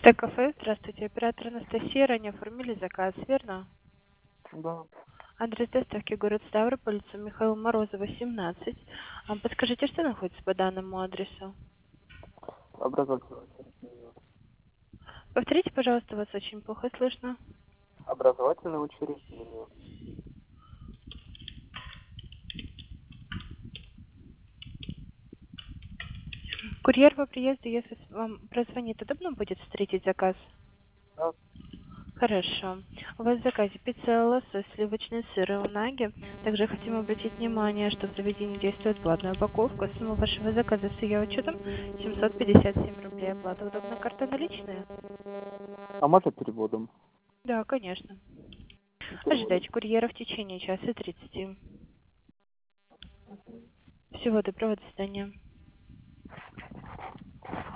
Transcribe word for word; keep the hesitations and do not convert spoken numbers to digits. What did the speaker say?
Т-кафе, здравствуйте. Оператор Анастасия, ранее оформили заказ, верно? Да, Адрес доставки город Ставрополь, улица Михаила Морозова, семнадцать. А подскажите, что находится по данному адресу? образовательное учреждение. Повторите, пожалуйста, вас очень плохо слышно. Образовательное учреждение. Курьер по приезду, если вам прозвонит, удобно будет встретить заказ? Да, Хорошо. У вас в заказе пицца, лосось, сливочный сыр и унаги. Также хотим обратить внимание, что в заведении действует платная упаковка. Сумма вашего заказа с ее учетом семьсот пятьдесят семь рублей. Оплата удобная, карта наличные? а можно переводом? Да, конечно. Переводом. Ожидайте курьера в течение часа тридцати. Всего доброго, до свидания.